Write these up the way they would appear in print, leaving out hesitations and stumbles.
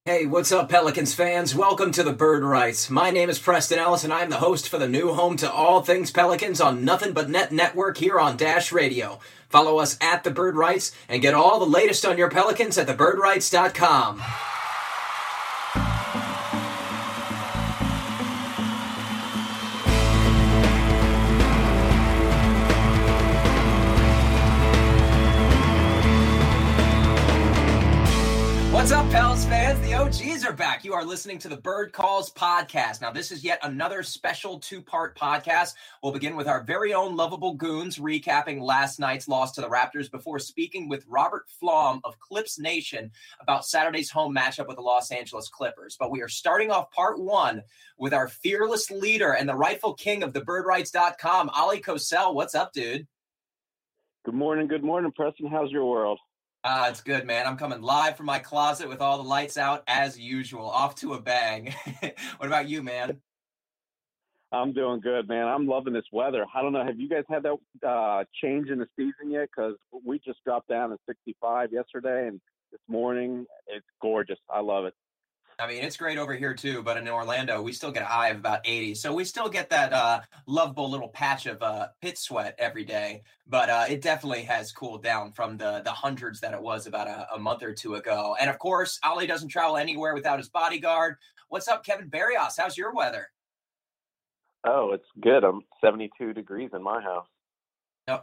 Hey, what's up, Pelicans fans? Welcome to the Bird Writes. My name is Preston Ellis, and I'm the host for the new home to all things Pelicans on Nothing But Net Network here on Dash Radio. Follow us at the Bird Writes and get all the latest on your Pelicans at thebirdwrites.com. What's up, Pels fans? The OGs are back. You are listening to the Bird Calls podcast. Now, this is yet another special two-part podcast. We'll begin with our very own lovable goons recapping last night's loss to the Raptors before speaking with Robert Flom of Clips Nation about Saturday's home matchup with the Los Angeles Clippers. But we are starting off part one with our fearless leader and the rightful king of thebirdwrites.com, Ali Kosel. What's up, dude? Good morning, Preston. How's your world? It's good, man. I'm coming live from my closet with all the lights out as usual, off to a bang. What about you, man? I'm doing good, man. I'm loving this weather. I don't know. Have you guys had that change in the season yet? Because we just dropped down to 65 yesterday, and this morning it's gorgeous. I love it. I mean, it's great over here too, but in Orlando, we still get a high of about 80. So we still get that lovable little patch of pit sweat every day. But it definitely has cooled down from the hundreds that it was about a month or two ago. And of course, Ali doesn't travel anywhere without his bodyguard. What's up, Kevin Barrios? How's your weather? Oh, it's good. I'm 72 degrees in my house. No,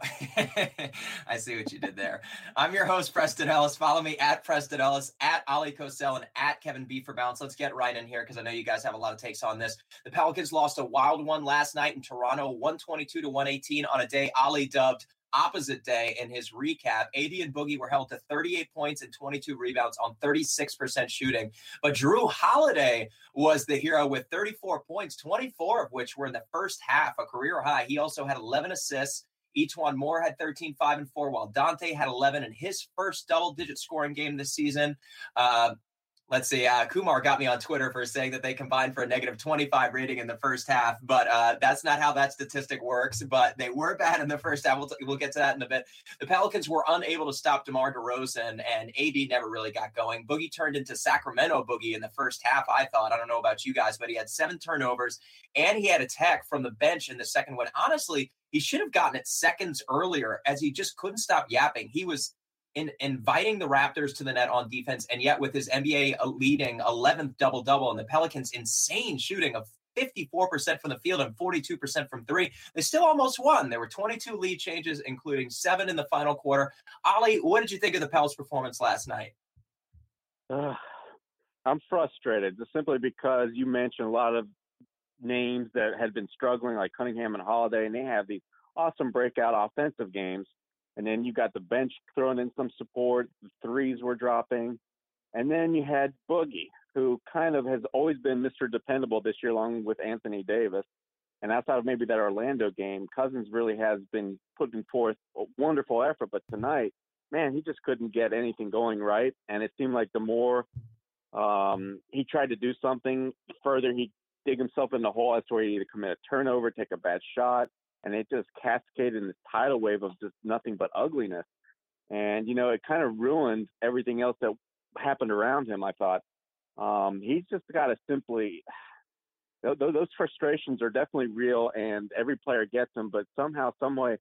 I see what you did there. I'm your host, Preston Ellis. Follow me at Preston Ellis, at Ali Kosel, and at Kevin B for Bounce. Let's get right in here because I know you guys have a lot of takes on this. The Pelicans lost a wild one last night in Toronto, 122-118 on a day Ali dubbed opposite day in his recap. AD and Boogie were held to 38 points and 22 rebounds on 36% shooting. But Jrue Holiday was the hero with 34 points, 24 of which were in the first half, a career high. He also had 11 assists. Etuan Moore had 13, 5, and 4, while Dante had 11 in his first double-digit scoring game this season. Let's see. Kumar got me on Twitter for saying that they combined for a negative 25 rating in the first half, but that's not how that statistic works. But they were bad in the first half. We'll get to that in a bit. The Pelicans were unable to stop DeMar DeRozan, and AD never really got going. Boogie turned into Sacramento Boogie in the first half, I thought. I don't know about you guys, but he had 7 turnovers, and he had a tech from the bench in the second one. Honestly, he should have gotten it seconds earlier as he just couldn't stop yapping. He was inviting the Raptors to the net on defense, and yet with his NBA leading 11th double-double and the Pelicans' insane shooting of 54% from the field and 42% from three, they still almost won. There were 22 lead changes, including 7 in the final quarter. Ali, what did you think of the Pels' performance last night? I'm frustrated just simply because you mentioned a lot of names that had been struggling, like Cunningham and Holiday, and they have these awesome breakout offensive games. And then you got the bench throwing in some support. The threes were dropping. And then you had Boogie, who kind of has always been Mr. Dependable this year, along with Anthony Davis. And outside of maybe that Orlando game, Cousins really has been putting forth a wonderful effort. But tonight, man, he just couldn't get anything going right. And it seemed like the more he tried to do something, the further he dig himself in the hole. That's where he either commit a turnover, take a bad shot. And it just cascaded in this tidal wave of just nothing but ugliness. And, you know, it kind of ruined everything else that happened around him, I thought. He's just got to simply – those frustrations are definitely real, and every player gets them. But somehow, some way,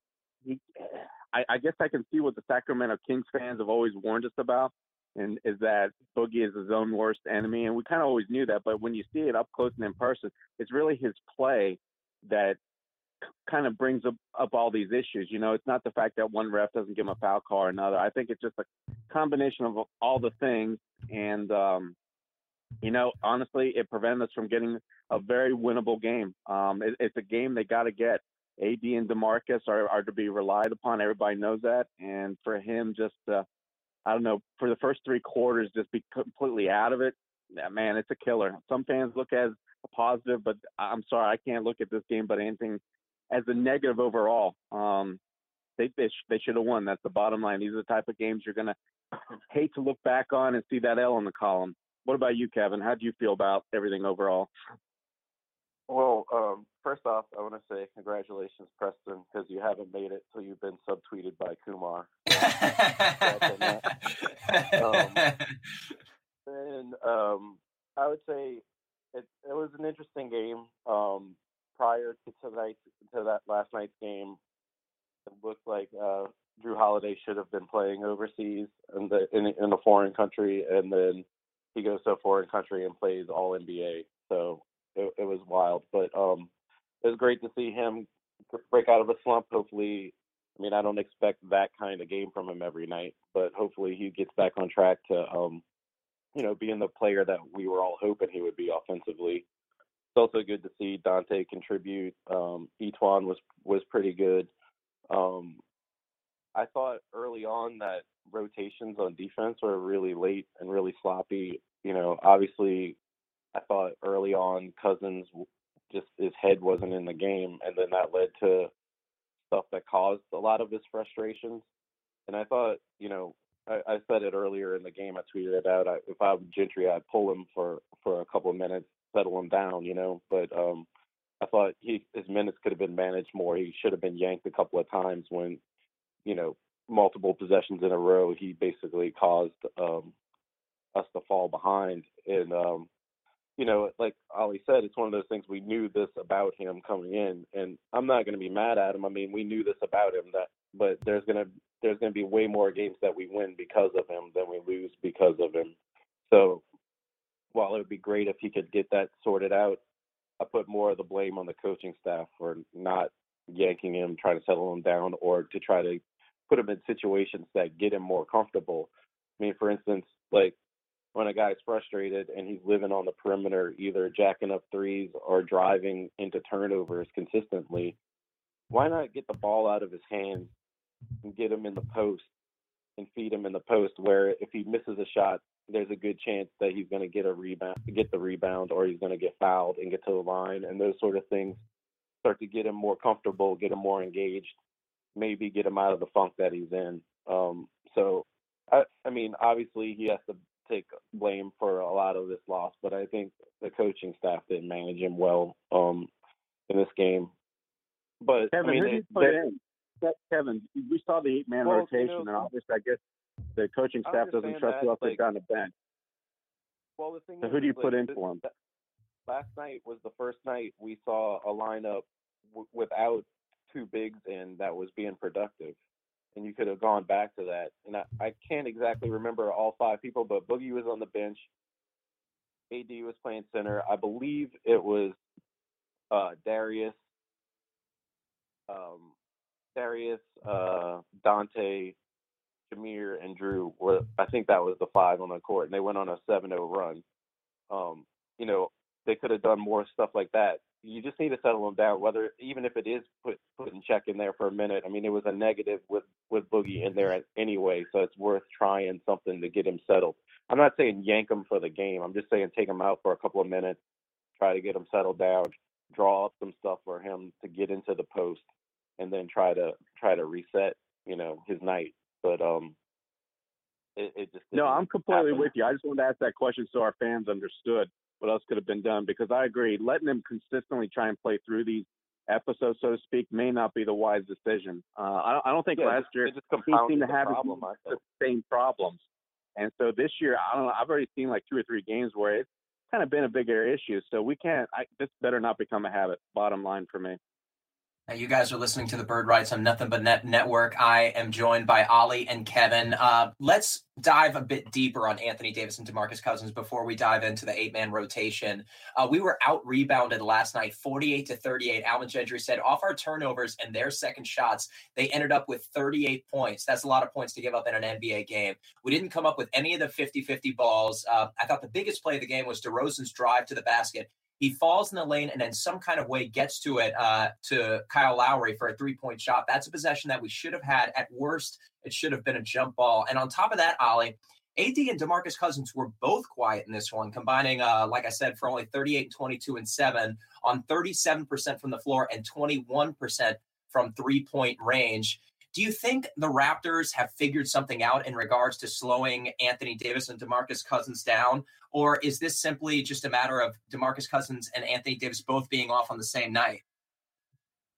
I guess I can see what the Sacramento Kings fans have always warned us about, and is that Boogie is his own worst enemy. And we kind of always knew that. But when you see it up close and in person, it's really his play that – kind of brings up all these issues. You know, it's not the fact that one ref doesn't give him a foul call or another. I think it's just a combination of all the things. And, you know, honestly, it prevented us from getting a very winnable game. It's a game they got to get. AD and DeMarcus are to be relied upon. Everybody knows that. And for him just, I don't know, for the first 3 quarters, just be completely out of it, man, it's a killer. Some fans look at it as a positive, but I'm sorry, I can't look at this game but anything as a negative overall. They should have won. That's the bottom line. These are the type of games you're going to hate to look back on and see that L in the column. What about you, Kevin? How do you feel about everything overall? Well, first off, I want to say congratulations, Preston, because you haven't made it till you've been subtweeted by Kumar. And I would say it was an interesting game. Prior to that last night's game, it looked like Drew Holiday should have been playing overseas in a foreign country, and then he goes to a foreign country and plays All NBA. So it was wild, but it was great to see him break out of a slump. Hopefully, I mean, I don't expect that kind of game from him every night, but hopefully he gets back on track to being the player that we were all hoping he would be offensively. It's also good to see Dante contribute. Etuan was pretty good. Um, I thought early on that rotations on defense were really late and really sloppy. Obviously, I thought early on Cousins just his head wasn't in the game, and then that led to stuff that caused a lot of his frustrations. And I thought, I said it earlier in the game. I tweeted it out. If I'm Gentry, I'd pull him for a couple of minutes, settle him down, But I thought his minutes could have been managed more. He should have been yanked a couple of times when, multiple possessions in a row. He basically caused us to fall behind. And like Ollie said, it's one of those things we knew this about him coming in, and I'm not going to be mad at him. I mean, we knew this about him, but there's going to be way more games that we win because of him than we lose because of him. So while it would be great if he could get that sorted out, I put more of the blame on the coaching staff for not yanking him, trying to settle him down, or to try to put him in situations that get him more comfortable. I mean, for instance, like when a guy's frustrated and he's living on the perimeter, either jacking up threes or driving into turnovers consistently, why not get the ball out of his hands and get him in the post and feed him in the post, where if he misses a shot, there's a good chance that he's going to get the rebound, or he's going to get fouled and get to the line, and those sort of things start to get him more comfortable, get him more engaged, maybe get him out of the funk that he's in. So, I mean, obviously he has to take blame for a lot of this loss, but I think the coaching staff didn't manage him well in this game. But Kevin, I mean, who did you put in? Kevin, we saw the 8-man rotation, and obviously, I guess the coaching staff doesn't trust who else they've got on the bench. Well, the thing so is, who do you put in for him? Last night was the first night we saw a lineup without two bigs in that was being productive. And you could have gone back to that. And I can't exactly remember all five people, but Boogie was on the bench. AD was playing center. I believe it was Darius, Dante, Jameer, and Drew. I think that was the five on the court, and they went on a 7-0 run. They could have done more stuff like that. You just need to settle them down, even if it is put in check in there for a minute. I mean, it was a negative with Boogie in there anyway, so it's worth trying something to get him settled. I'm not saying yank him for the game. I'm just saying take him out for a couple of minutes, try to get him settled down, draw up some stuff for him to get into the post, and then try to reset, his night. But it just no, I'm completely happen. with you. I just wanted to ask that question so our fans understood what else could have been done, because I agree, letting them consistently try and play through these episodes, so to speak, may not be the wise decision. I don't think last year he seemed to have the same problems. And so this year, I don't know, I've already seen like 2 or 3 games where it's kind of been a bigger issue. So this better not become a habit, bottom line for me. You guys are listening to the Bird Writes on Nothing But Net Network. I am joined by Ollie and Kevin. Let's dive a bit deeper on Anthony Davis and DeMarcus Cousins before we dive into the 8-man rotation. We were out-rebounded last night, 48-38. Alvin Gentry said off our turnovers and their second shots, they ended up with 38 points. That's a lot of points to give up in an NBA game. We didn't come up with any of the 50-50 balls. I thought the biggest play of the game was DeRozan's drive to the basket. He falls in the lane and in some kind of way gets to it to Kyle Lowry for a 3-point shot. That's a possession that we should have had. At worst, it should have been a jump ball. And on top of that, Ollie, AD and DeMarcus Cousins were both quiet in this one, combining, like I said, for only 38, 22, and 7 on 37% from the floor and 21% from 3-point range. Do you think the Raptors have figured something out in regards to slowing Anthony Davis and DeMarcus Cousins down? Or is this simply just a matter of DeMarcus Cousins and Anthony Davis both being off on the same night?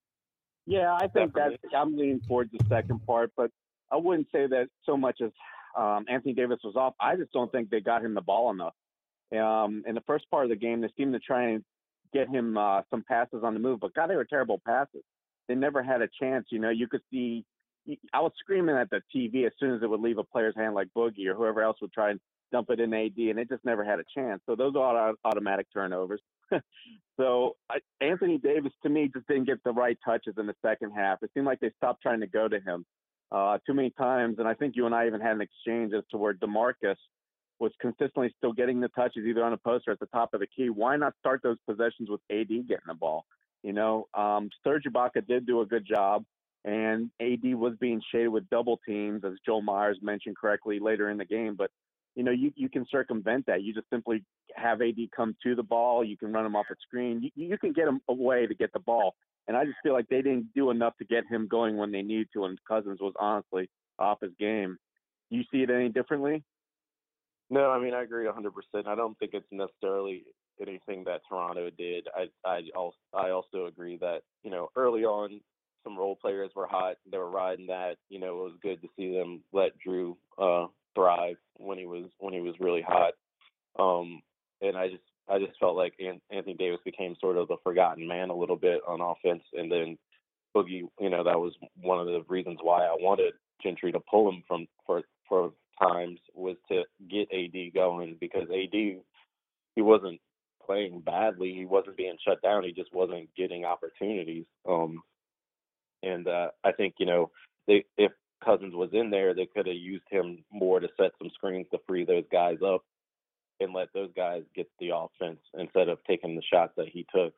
Yeah, I think I'm leaning towards the second part, but I wouldn't say that so much as Anthony Davis was off. I just don't think they got him the ball enough. In the first part of the game, they seemed to try and get him some passes on the move, but God, they were terrible passes. They never had a chance. You could see. I was screaming at the TV as soon as it would leave a player's hand, like Boogie or whoever else would try and dump it in AD, and it just never had a chance. So those are automatic turnovers. So Anthony Davis, to me, just didn't get the right touches in the second half. It seemed like they stopped trying to go to him too many times, and I think you and I even had an exchange as to where DeMarcus was consistently still getting the touches either on a post or at the top of the key. Why not start those possessions with AD getting the ball? Serge Ibaka did do a good job, and AD was being shaded with double teams, as Joel Myers mentioned correctly later in the game. But, you can circumvent that. You just simply have AD come to the ball. You can run him off a screen. You can get him away to get the ball. And I just feel like they didn't do enough to get him going when they needed to, and Cousins was honestly off his game. Do you see it any differently? No, I mean, I agree 100%. I don't think it's necessarily anything that Toronto did. I also agree that, early on, some role players were hot. They were riding that. It was good to see them let Drew thrive when he was really hot. And I just felt like Anthony Davis became sort of the forgotten man a little bit on offense. And then Boogie, that was one of the reasons why I wanted Gentry to pull him for times, was to get AD going, because AD, he wasn't playing badly. He wasn't being shut down. He just wasn't getting opportunities. And I think, if Cousins was in there, they could have used him more to set some screens to free those guys up and let those guys get the offense instead of taking the shots that he took.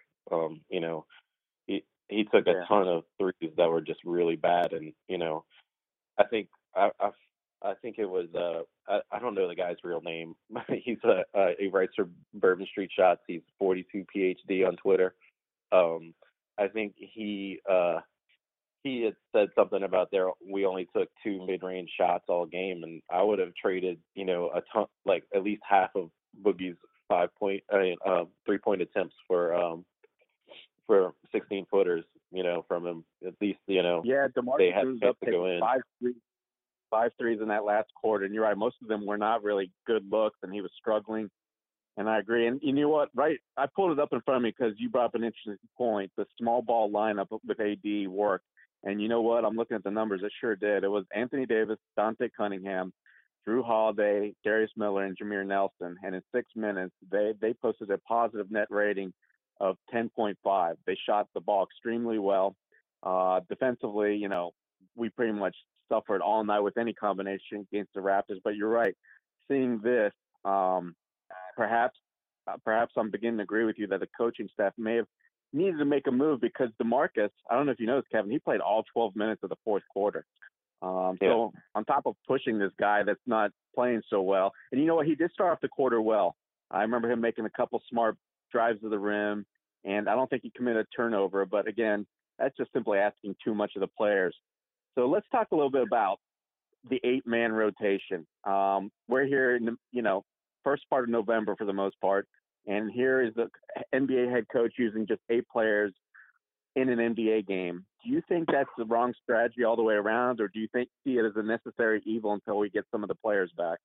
He took a ton of threes that were just really bad, and I think I think it was I don't know the guy's real name. He writes for Bourbon Street Shots. He's 42 PhD on Twitter. I think he had said something about we only took 2 mid-range shots all game, and I would have traded a ton, like at least half of Boogie's 3-point attempts for 16 footers from him, at least. Yeah, DeMarcus they had up to go in. Five threes in that last quarter, and you're right, most of them were not really good looks, and he was struggling. And I agree. And you know what? Right, I pulled it up in front of me because you brought up an interesting point. The small ball lineup with AD worked. And you know what? I'm looking at the numbers. It sure did. It was Anthony Davis, Dante Cunningham, Drew Holiday, Darius Miller, and Jameer Nelson. And in 6 minutes, they posted a positive net rating of 10.5. They shot the ball extremely well. Defensively, we pretty much suffered all night with any combination against the Raptors. But you're right. Seeing this, perhaps I'm beginning to agree with you that the coaching staff may have needed to make a move, because DeMarcus, I don't know if you noticed, Kevin, he played all 12 minutes of the fourth quarter. So on top of pushing this guy that's not playing so well, and you know what, he did start off the quarter well. I remember him making a couple smart drives to the rim, and I don't think he committed a turnover. But again, that's just simply asking too much of the players. So let's talk a little bit about the 8-man rotation. We're here in the first part of November for the most part, and here is the NBA head coach using just 8 players in an NBA game. Do you think that's the wrong strategy all the way around, or do you see it as a necessary evil until we get some of the players back?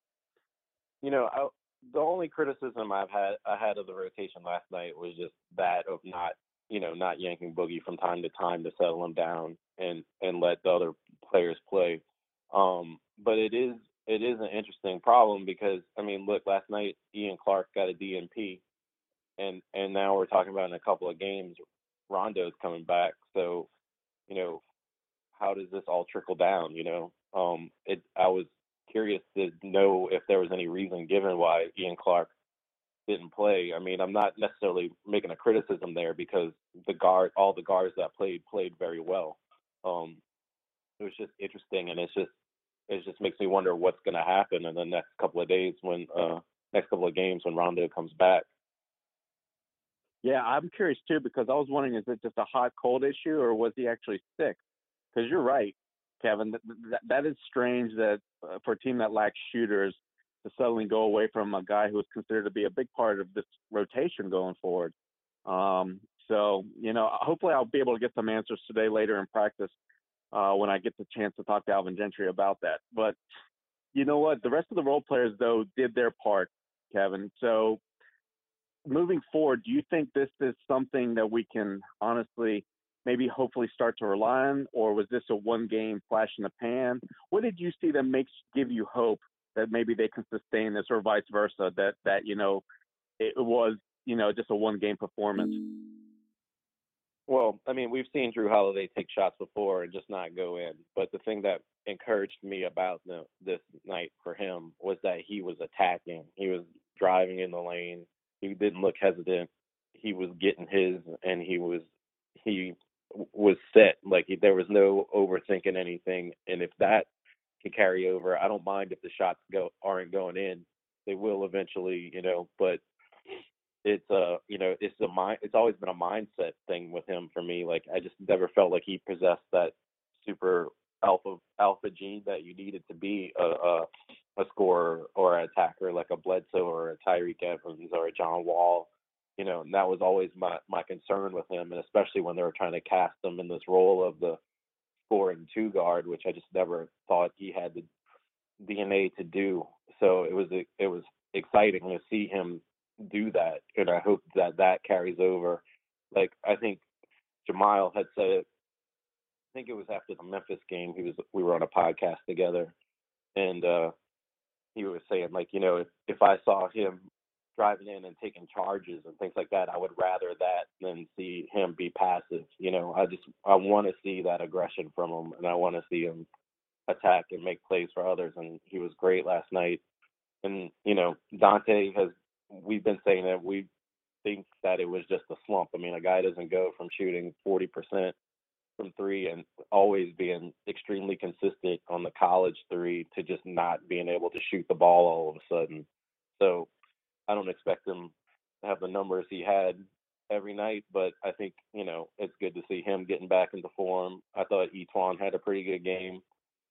The only criticism I had of the rotation last night was just that of not yanking Boogie from time to time to settle him down and let the other players play. But it is an interesting problem, because look, last night Ian Clark got a DNP, and now we're talking about in a couple of games Rondo's coming back. So, how does this all trickle down? I was curious to know if there was any reason given why Ian Clark didn't play. I'm not necessarily making a criticism there, because all the guards that played very well. It was just interesting, and it just makes me wonder what's going to happen in the next couple of games when Rondo comes back. Yeah, I'm curious too, because I was wondering, is it just a hot cold issue, or was he actually sick? Because you're right, Kevin. That is strange that for a team that lacks shooters to suddenly go away from a guy who is considered to be a big part of this rotation going forward. So, hopefully I'll be able to get some answers today later in practice when I get the chance to talk to Alvin Gentry about that. But You know what? The rest of the role players, though, did their part, Kevin. So moving forward, do you think this is something that we can honestly maybe hopefully start to rely on, or was this a one game flash in the pan? What did you see that makes give you hope that maybe they can sustain this, or vice versa, that it was just a one game performance? Well, I mean, we've seen Drew Holiday take shots before and just not go in. But the thing that encouraged me about this night for him was that he was attacking. He was driving in the lane. He didn't look hesitant. He was getting his, and he was set. Like there was no overthinking anything. And if that can carry over, I don't mind if the shots aren't going in. They will eventually, but it's always been a mindset thing with him for me. Like I just never felt like he possessed that super alpha gene that you needed to be a scorer or an attacker, like a Bledsoe or a Tyreek Evans or a John Wall. And that was always my concern with him, and especially when they were trying to cast him in this role of the scoring two guard, which I just never thought he had the DNA to do. So it was exciting to see him do that, and I hope that carries over. Like I think Jamal had said it. I think it was after the Memphis game. We were on a podcast together, and he was saying like, if I saw him driving in and taking charges and things like that, I would rather that than see him be passive. I want to see that aggression from him, and I want to see him attack and make plays for others. And he was great last night. And Dante we've been saying that we think that it was just a slump. I mean, a guy doesn't go from shooting 40% from three and always being extremely consistent on the college three to just not being able to shoot the ball all of a sudden. So I don't expect him to have the numbers he had every night, but I think, it's good to see him getting back into form. I thought Etuan had a pretty good game.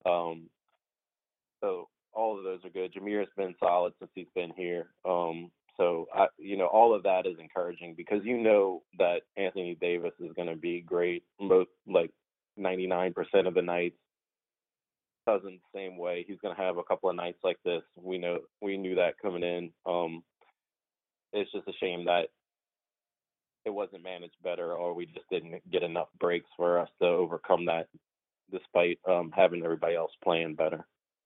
So all of those are good. Jameer's been solid since he's been here. So all of that is encouraging because that Anthony Davis is going to be great most, like 99% of the nights. Cousins same way. He's going to have a couple of nights like this. We knew that coming in. It's just a shame that it wasn't managed better, or we just didn't get enough breaks for us to overcome that, despite having everybody else playing better.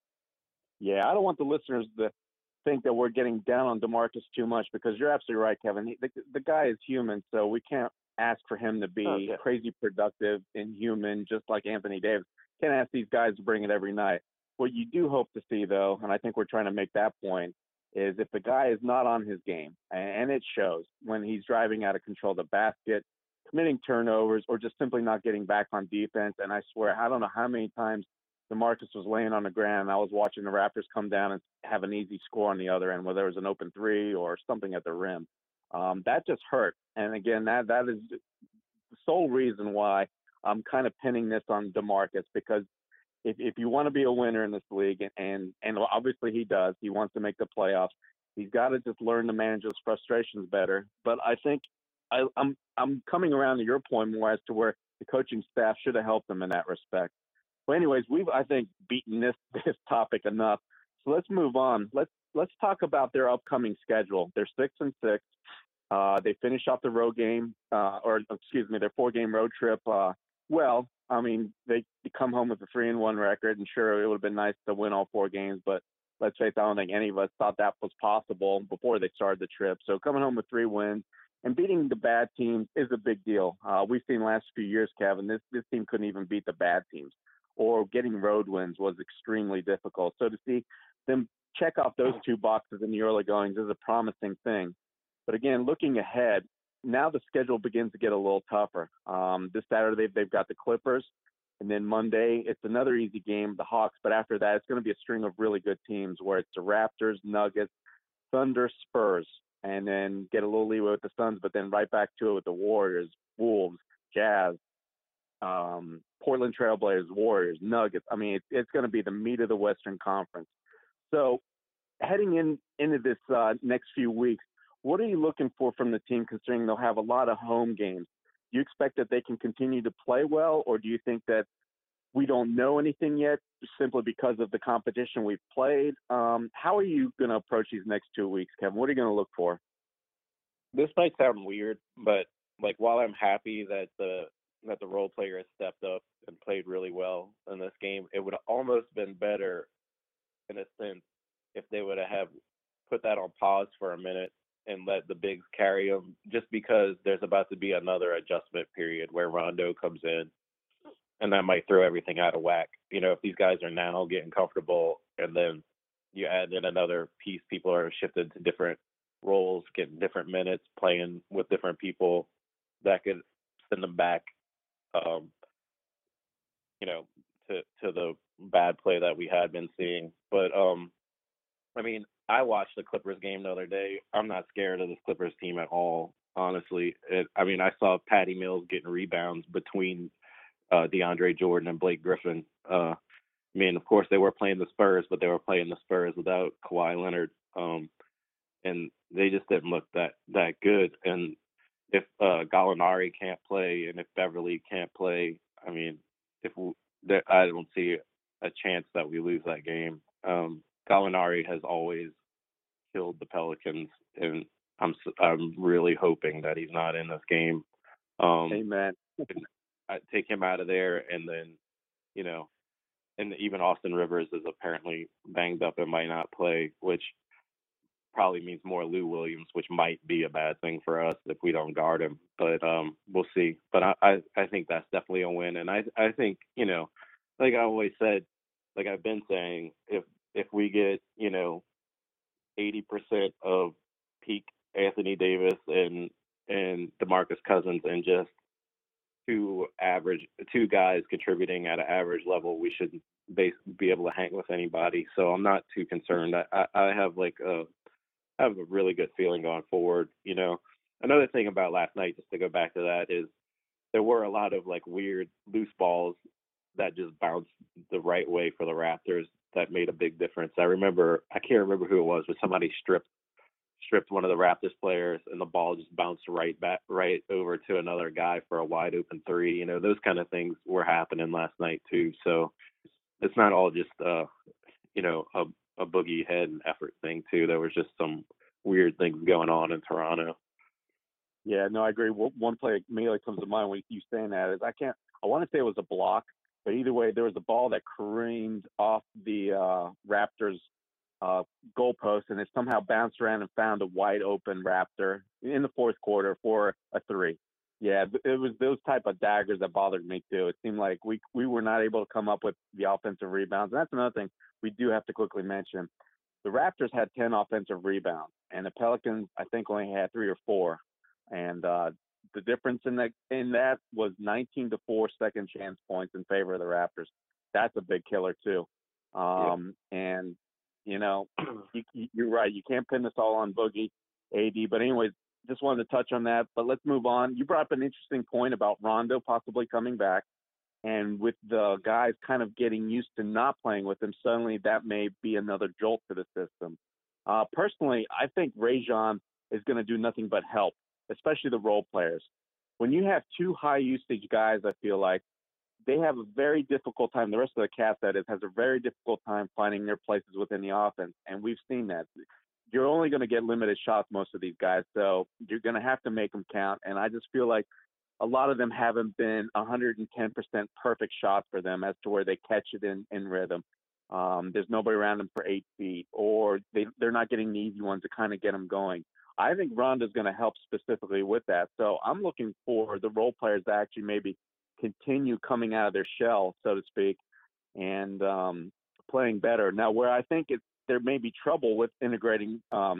Yeah, I don't want the listeners to think that we're getting down on DeMarcus too much, because you're absolutely right, Kevin. The guy is human, so we can't ask for him to be crazy productive and human, just like Anthony Davis. Can't ask these guys to bring it every night. What you do hope to see, though, and I think we're trying to make that point, is if the guy is not on his game, and it shows when he's driving out of control of the basket, committing turnovers, or just simply not getting back on defense. And I swear, I don't know how many times DeMarcus was laying on the ground, and I was watching the Raptors come down and have an easy score on the other end, whether it was an open three or something at the rim. That just hurt. And again, that is the sole reason why I'm kind of pinning this on DeMarcus, because if you want to be a winner in this league, and obviously he does, he wants to make the playoffs, he's got to just learn to manage those frustrations better. But I think I'm coming around to your point more as to where the coaching staff should have helped him in that respect. Well, anyways, we've, I think, beaten this topic enough. So let's move on. Let's talk about their upcoming schedule. They're 6-6. They finish off the road game, their 4-game road trip. Well, I mean, they come home with a 3-1 record, and sure, it would have been nice to win all 4 games, but let's face it, I don't think any of us thought that was possible before they started the trip. So coming home with 3 wins and beating the bad teams is a big deal. We've seen the last few years, Kevin, this team couldn't even beat the bad teams, or getting road wins was extremely difficult. So to see them check off those 2 boxes in the early goings is a promising thing. But again, looking ahead, now the schedule begins to get a little tougher. This Saturday, they've got the Clippers, and then Monday, it's another easy game, the Hawks. But after that, it's going to be a string of really good teams where it's the Raptors, Nuggets, Thunder, Spurs, and then get a little leeway with the Suns, but then right back to it with the Warriors, Wolves, Jazz, Portland Trailblazers, Warriors, Nuggets. I mean, it's going to be the meat of the Western Conference. So heading into this next few weeks, what are you looking for from the team, considering they'll have a lot of home games? Do you expect that they can continue to play well, or do you think that we don't know anything yet simply because of the competition we've played. How are you going to approach these next 2 weeks, Kevin? What are you going to look for? This might sound weird, but like while I'm happy that the role player has stepped up and played really well in this game, it would have almost been better in a sense if they would have put that on pause for a minute and let the bigs carry them, just because there's about to be another adjustment period where Rondo comes in, and that might throw everything out of whack. You know, if these guys are now getting comfortable, and then you add in another piece, people are shifted to different roles, getting different minutes, playing with different people, that could send them back, um, you know, to the bad play that we had been seeing. But I mean, I watched the Clippers game the other day. I'm not scared of this Clippers team at all, honestly. I mean, I saw Patty Mills getting rebounds between DeAndre Jordan and Blake Griffin. I mean, of course, they were playing the Spurs, but they were playing the Spurs without Kawhi Leonard, and they just didn't look that good. And if Gallinari can't play, and if Beverly can't play, I mean, I don't see a chance that we lose that game. Gallinari has always killed the Pelicans, and I'm really hoping that he's not in this game. Amen. I take him out of there, and then, you know, and even Austin Rivers is apparently banged up and might not play, which probably means more Lou Williams, which might be a bad thing for us if we don't guard him. But we'll see. But I think that's definitely a win, and I think, you know, like I always said, like I've been saying, if we get, you know, 80% of peak Anthony Davis and DeMarcus Cousins, and just two guys contributing at an average level, we should be able to hang with anybody. So I'm not too concerned. I have I have a really good feeling going forward. You know, another thing about last night, just to go back to that, is there were a lot of like weird loose balls that just bounced the right way for the Raptors that made a big difference. I can't remember who it was, but somebody stripped one of the Raptors players, and the ball just bounced right over to another guy for a wide open three. You know, those kind of things were happening last night too. So it's not all just you know, a boogie head effort thing too. There was just some weird things going on in Toronto. Yeah, no, I agree. One play immediately comes to mind when you saying that is I want to say it was a block, but either way, there was a ball that careened off the Raptors goalpost, and it somehow bounced around and found a wide open Raptor in the fourth quarter for a three. Yeah, it was those type of daggers that bothered me too. It seemed like we were not able to come up with the offensive rebounds. And that's another thing we do have to quickly mention. The Raptors had 10 offensive rebounds, and the Pelicans, I think, only had 3 or 4. And the difference in that was 19-4 second chance points in favor of the Raptors. That's a big killer too. And you know, you're right. You can't pin this all on Boogie, AD. But anyways, just wanted to touch on that. But let's move on. You brought up an interesting point about Rondo possibly coming back. And with the guys kind of getting used to not playing with him, suddenly that may be another jolt to the system. Personally, I think Rajon is going to do nothing but help, especially the role players. When you have two high usage guys, I feel like they have a very difficult time. The rest of the cast, that is, has a very difficult time finding their places within the offense. And we've seen that. You're only going to get limited shots, most of these guys. So you're going to have to make them count. And I just feel like a lot of them haven't been 110% perfect shots for them as to where they catch it in rhythm. There's nobody around them for 8 feet, or they're not getting the easy ones to kind of get them going. I think Rondo's going to help specifically with that. So I'm looking for the role players to actually maybe continue coming out of their shell, so to speak, and playing better. Now, where I think there may be trouble with integrating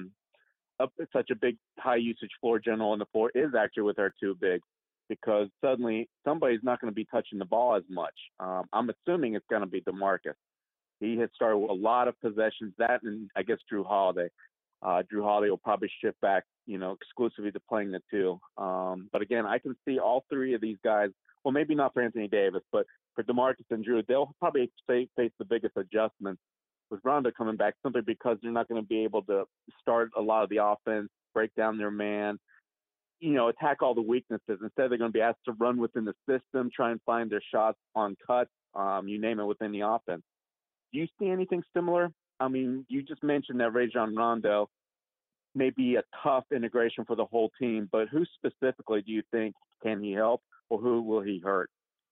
such a big high usage floor general on the floor is actually with our two bigs, because suddenly somebody's not going to be touching the ball as much. I'm assuming it's going to be DeMarcus. He has started a lot of possessions, that and I guess Drew Holiday. Drew Holiday will probably shift back, exclusively to playing the two. But again, I can see all three of these guys. Well, maybe not for Anthony Davis, but for DeMarcus and Drew, they'll probably face the biggest adjustments with Rondo coming back, simply because they're not going to be able to start a lot of the offense, break down their man, attack all the weaknesses. Instead, they're going to be asked to run within the system, try and find their shots on cuts, you name it within the offense. Do you see anything similar? I mean, you just mentioned that Rajon Rondo may be a tough integration for the whole team, but who specifically do you think can he help, or who will he hurt?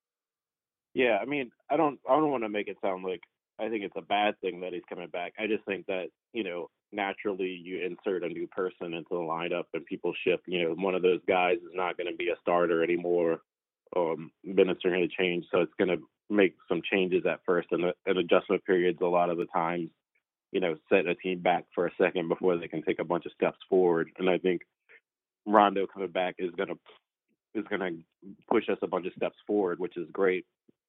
Yeah, I mean, I don't want to make it sound like I think it's a bad thing that he's coming back. I just think that, naturally you insert a new person into the lineup and people shift. One of those guys is not going to be a starter anymore. Minutes are going to change, so it's going to make some changes at first, and adjustment periods a lot of the times, set a team back for a second before they can take a bunch of steps forward. And I think Rondo coming back is gonna push us a bunch of steps forward, which is great.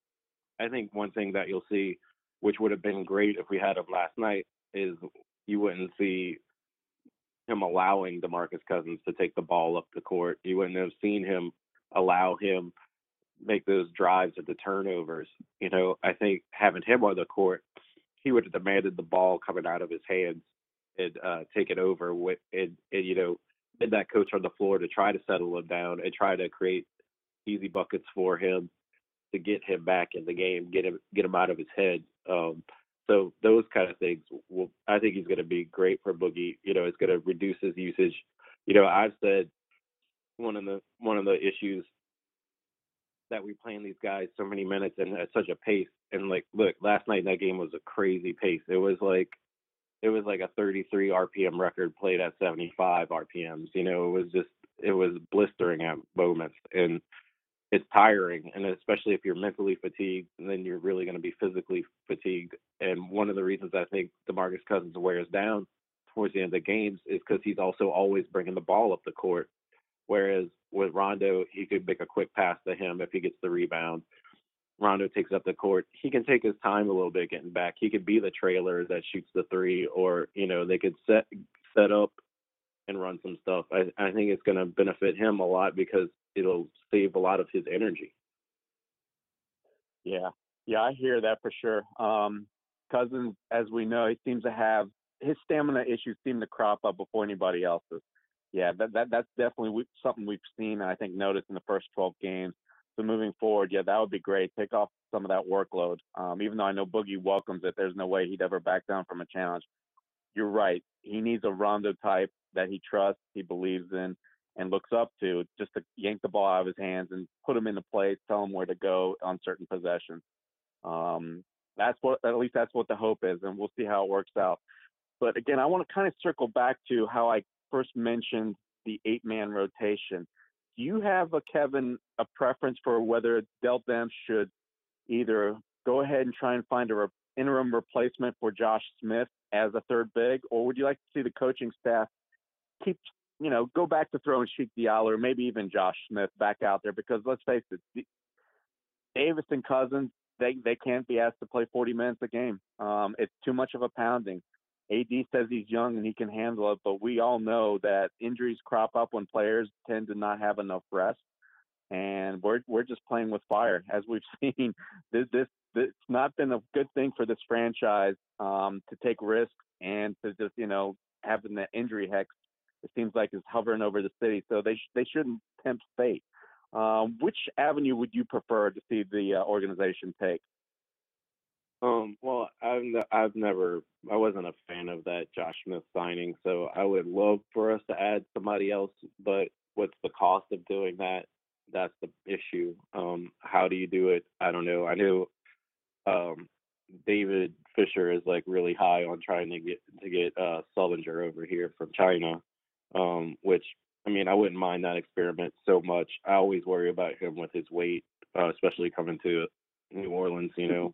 I think one thing that you'll see, which would have been great if we had him last night, is you wouldn't see him allowing DeMarcus Cousins to take the ball up the court. You wouldn't have seen him allow him make those drives at the turnovers. I think having him on the court, he would have demanded the ball coming out of his hands and take it over with and get that coach on the floor to try to settle him down and try to create easy buckets for him to get him back in the game, get him out of his head. So those kind of things I think he's going to be great for Boogie. It's going to reduce his usage. I've said one of the issues that we playing these guys so many minutes and at such a pace. And like, look, last night that game was a crazy pace. It was like a 33 RPM record played at 75 RPMs. It was blistering at moments, and it's tiring. And especially if you're mentally fatigued, then you're really going to be physically fatigued. And one of the reasons I think DeMarcus Cousins wears down towards the end of the games is because he's also always bringing the ball up the court. Whereas with Rondo, he could make a quick pass to him if he gets the rebound. Rondo takes up the court. He can take his time a little bit getting back. He could be the trailer that shoots the three, or they could set up and run some stuff. I think it's going to benefit him a lot because it'll save a lot of his energy. Yeah, I hear that for sure. Cousins, as we know, he seems to have his stamina issues seem to crop up before anybody else's. Yeah, that's definitely something we've seen, I think, noticed in the first 12 games. So moving forward, yeah, that would be great. Take off some of that workload. Even though I know Boogie welcomes it, there's no way he'd ever back down from a challenge. You're right. He needs a Rondo type that he trusts, he believes in, and looks up to, just to yank the ball out of his hands and put him into place, tell him where to go on certain possessions. At least that's what the hope is, and we'll see how it works out. But again, I want to kind of circle back to how I first mentioned the 8-man rotation. Do you have, Kevin, a preference for whether Dell Demps should either go ahead and try and find a interim replacement for Josh Smith as a third big, or would you like to see the coaching staff go back to throwing Sheik Diallo or maybe even Josh Smith back out there? Because let's face it, Davis and Cousins, they can't be asked to play 40 minutes a game. It's too much of a pounding. AD says he's young and he can handle it, but we all know that injuries crop up when players tend to not have enough rest. And we're just playing with fire, as we've seen. This it's not been a good thing for this franchise to take risks and to just having the injury hex. It seems like is hovering over the city, so they shouldn't tempt fate. Which avenue would you prefer to see the organization take? Well, I wasn't a fan of that Josh Smith signing, so I would love for us to add somebody else, but what's the cost of doing that? That's the issue. How do you do it? I don't know. I know David Fisher is like really high on trying to get Sullinger over here from China, which I mean I wouldn't mind that experiment so much. I always worry about him with his weight, especially coming to New Orleans,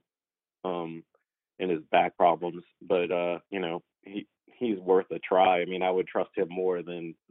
and his back problems. But he's worth a try. I mean, I would trust him more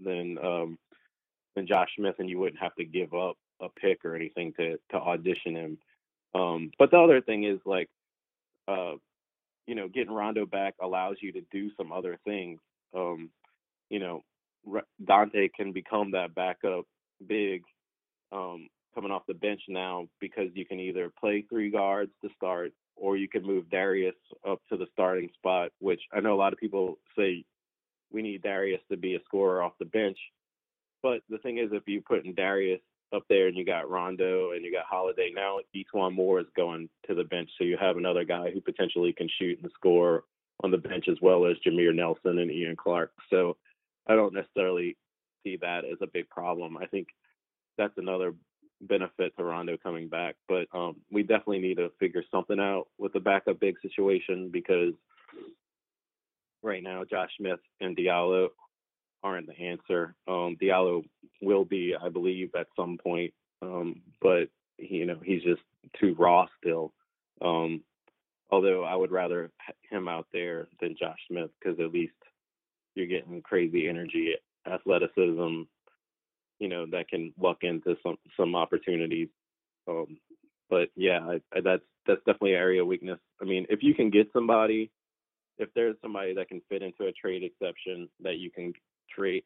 than Josh Smith, and you wouldn't have to give up a pick or anything to audition him. But the other thing is like, getting Rondo back allows you to do some other things. You know, Dante can become that backup big coming off the bench now because you can either play 3 guards to start or you can move Darius up to the starting spot, which I know a lot of people say we need Darius to be a scorer off the bench. But the thing is, if you put in Darius up there, and you got Rondo and you got Holiday. Now Etuan Moore is going to the bench, so you have another guy who potentially can shoot and score on the bench, as well as Jameer Nelson and Ian Clark. So I don't necessarily see that as a big problem. I think that's another benefit to Rondo coming back. But we definitely need to figure something out with the backup big situation, because right now Josh Smith and Diallo aren't the answer. Diallo will be, I believe, at some point, but he's just too raw still. Although I would rather him out there than Josh Smith, because at least you're getting crazy energy, athleticism, that can luck into some opportunities. But yeah, that's definitely an area of weakness. I mean, if you can get somebody, if there's somebody that can fit into a trade exception that you can trade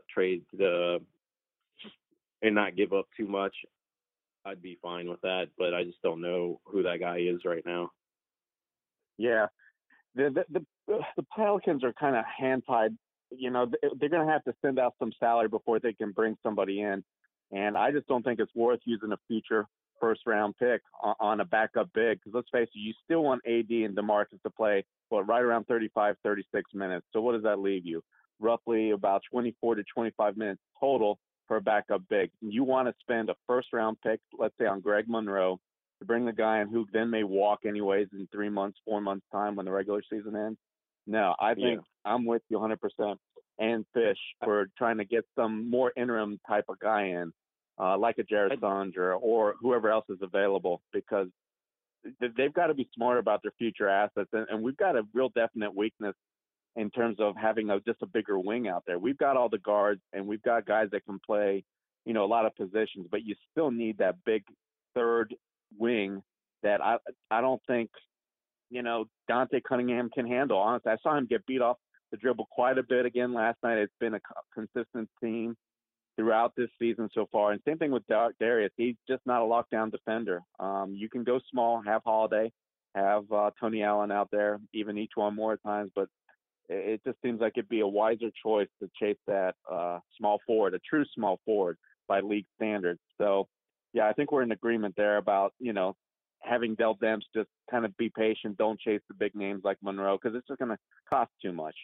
and not give up too much, I'd be fine with that. But I just don't know who that guy is right now. Yeah, the Pelicans are kind of hand tied. They're going to have to send out some salary before they can bring somebody in, and I just don't think it's worth using a future first round pick on a backup big. Because let's face it, you still want AD and DeMarcus to play right around 35, 36 minutes. So what does that leave you? Roughly about 24 to 25 minutes total for a backup big. You want to spend a first round pick, let's say on Greg Monroe, to bring the guy in who then may walk anyways in 3 months, 4 months time when the regular season ends. No, I think I'm with you 100%. And Fish for trying to get some more interim type of guy in, like a Jared Sandra or whoever else is available, because they've got to be smart about their future assets. And we've got a real definite weakness in terms of having just a bigger wing out there. We've got all the guards and we've got guys that can play, a lot of positions, but you still need that big third wing that I don't think, Dante Cunningham can handle. Honestly, I saw him get beat off the dribble quite a bit again last night. It's been a consistent theme throughout this season so far. And same thing with Darius. He's just not a lockdown defender. You can go small, have Holiday, have Tony Allen out there, even Etuan Moore at times, but it just seems like it'd be a wiser choice to chase that small forward, a true small forward by league standards. So, yeah, I think we're in agreement there about, having Dell Demps just kind of be patient, don't chase the big names like Monroe, because it's just going to cost too much.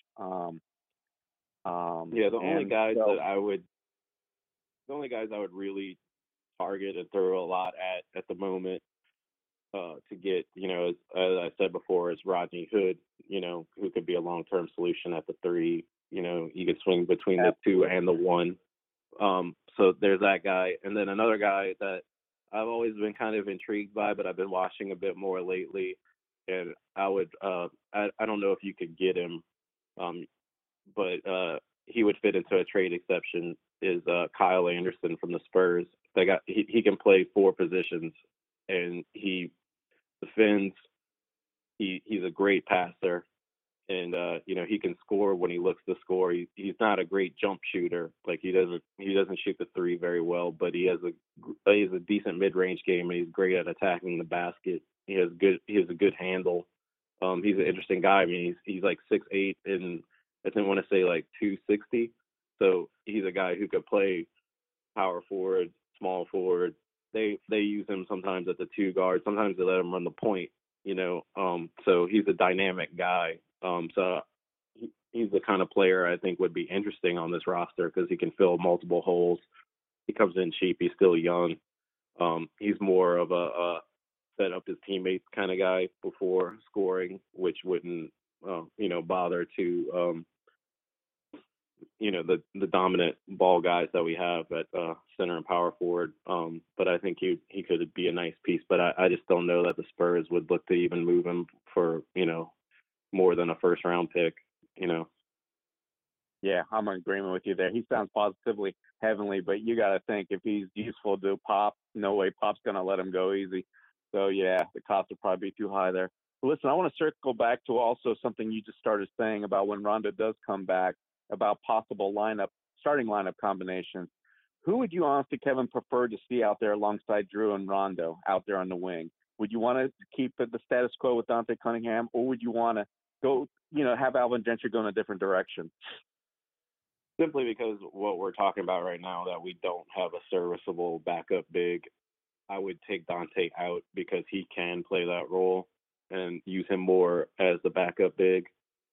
The only guys I would really target and throw a lot at the moment to get, as I said before, is Rodney Hood, who could be a long-term solution at the 3. You could swing between the 2 and the 1. So there's that guy. And then another guy that I've always been kind of intrigued by, but I've been watching a bit more lately. And I would, I don't know if you could get him, but he would fit into a trade exception, is Kyle Anderson from the Spurs. He can play 4 positions, and he defends. He's a great passer, and he can score when he looks to score. He's not a great jump shooter, like he doesn't shoot the 3 very well, but he has a decent mid-range game, and he's great at attacking the basket. He has a good handle. He's an interesting guy. I mean, he's like 6'8", and I didn't want to say like 260. So he's a guy who could play power forward, small forward. They use him sometimes at the 2 guard. Sometimes they let him run the point. So he's a dynamic guy. So he's the kind of player I think would be interesting on this roster, because he can fill multiple holes. He comes in cheap. He's still young. He's more of a set up his teammates kind of guy before scoring, which wouldn't bother to the dominant ball guys that we have at center and power forward. But I think he could be a nice piece. But I just don't know that the Spurs would look to even move him for more than a first round pick. Yeah, I'm in agreement with you there. He sounds positively heavenly, but you got to think, if he's useful to Pop, no way Pop's going to let him go easy. So, yeah, the cost would probably be too high there. But listen, I want to circle back to also something you just started saying about when Rondo does come back, about possible starting lineup combinations. Who would you honestly, Kevin, prefer to see out there alongside Drew and Rondo out there on the wing? Would you want to keep the status quo with Dante Cunningham, or would you want to go, have Alvin Gentry go in a different direction? Simply because what we're talking about right now, that we don't have a serviceable backup big, I would take Dante out because he can play that role and use him more as the backup big.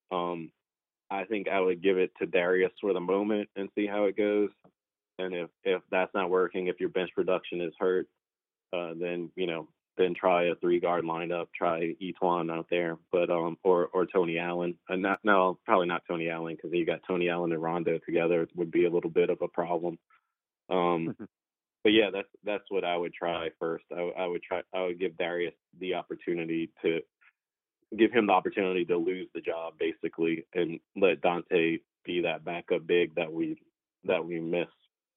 I think I would give it to Darius for the moment and see how it goes. And if that's not working, if your bench production is hurt, then then try a 3-guard lineup, try Etuan out there, but or Tony Allen, and probably not Tony Allen, because you got Tony Allen and Rondo together, it would be a little bit of a problem. But yeah, that's what I would try first. I would give Darius the opportunity to give him the opportunity to lose the job basically, and let Dante be that backup big that we miss.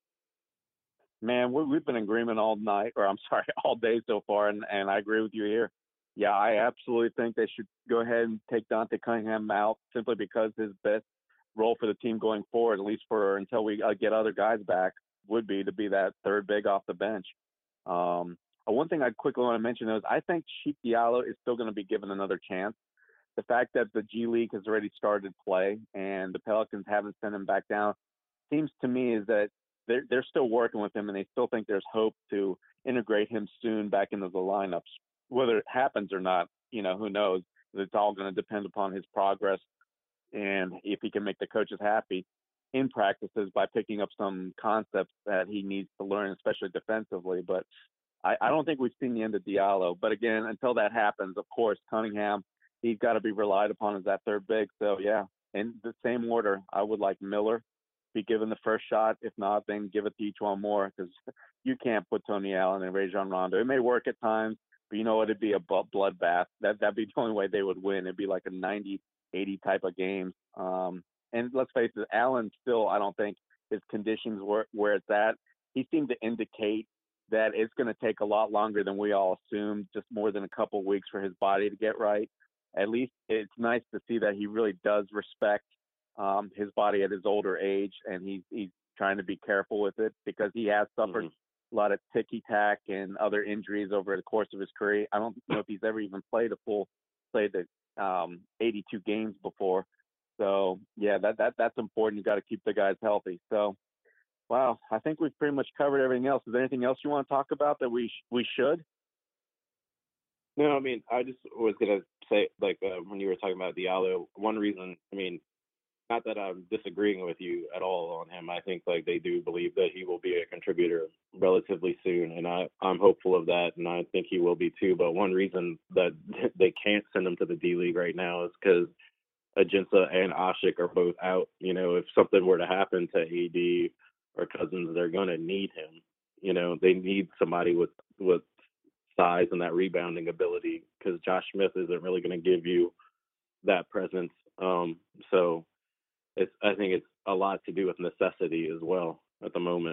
Man, we've been in agreement all night, or I'm sorry, all day so far, and I agree with you here. Yeah, I absolutely think they should go ahead and take Dante Cunningham out simply because his best role for the team going forward, at least for until we get other guys back, would be to be that third big off the bench. One thing I quickly want to mention is I think Cheick Diallo is still going to be given another chance. The fact that the G League has already started play and the Pelicans haven't sent him back down seems to me is that they're still working with him, and they still think there's hope to integrate him soon back into the lineups. Whether it happens or not, who knows? It's all going to depend upon his progress and if he can make the coaches happy in practices by picking up some concepts that he needs to learn, especially defensively. But I don't think we've seen the end of Diallo. But again, until that happens, of course, Cunningham, he's got to be relied upon as that third big. So, yeah, in the same order, I would like Miller be given the first shot. If not, then give it to Etuan Moore, because you can't put Tony Allen and Rajon Rondo. It may work at times, but you know what? It'd be a bloodbath. That'd be the only way they would win. It'd be like a 90-80 type of game. And let's face it, Allen still, I don't think his conditions where it's at. He seemed to indicate that it's going to take a lot longer than we all assumed, just more than a couple of weeks for his body to get right. At least it's nice to see that he really does respect his body at his older age, and he's trying to be careful with it because he has suffered a lot of ticky-tack and other injuries over the course of his career. I don't know if he's ever even played the 82 games before. So yeah, that's important. You got to keep the guys healthy. So, wow, I think we've pretty much covered everything else. Is there anything else you want to talk about that we should? No, I mean, I just was gonna say, when you were talking about Diallo, one reason, not that I'm disagreeing with you at all on him. I think they do believe that he will be a contributor relatively soon, and I'm hopeful of that, and I think he will be too. But one reason that they can't send him to the D League right now is because Ajinça and Asik are both out. If something were to happen to AD or Cousins, they're gonna need him. They need somebody with size and that rebounding ability, because Josh Smith isn't really going to give you that presence. So I think it's a lot to do with necessity as well at the moment.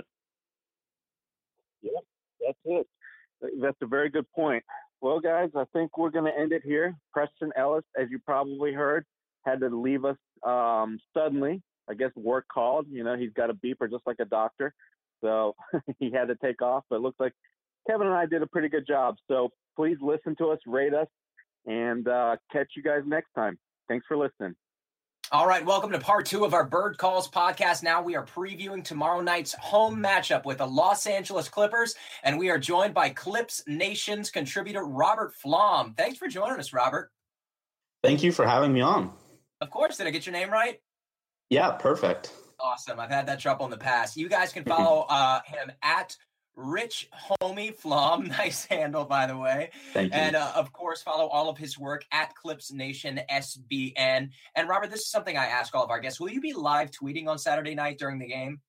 Yeah, that's it. That's a very good point. Well, guys, I think we're going to end it here. Preston Ellis, as you probably heard, had to leave us suddenly. I guess work called. He's got a beeper just like a doctor. So he had to take off. But it looks like Kevin and I did a pretty good job. So please listen to us, rate us, and catch you guys next time. Thanks for listening. All right, welcome to part 2 of our Bird Calls podcast. Now we are previewing tomorrow night's home matchup with the Los Angeles Clippers, and we are joined by Clips Nation's contributor, Robert Flom. Thanks for joining us, Robert. Thank you for having me on. Of course. Did I get your name right? Yeah, perfect. Awesome. I've had that trouble in the past. You guys can follow him at Rich Homie Flom. Nice handle, by the way. Thank you. And of course, follow all of his work at Clips Nation SBN. And Robert, this is something I ask all of our guests. Will you be live tweeting on Saturday night during the game?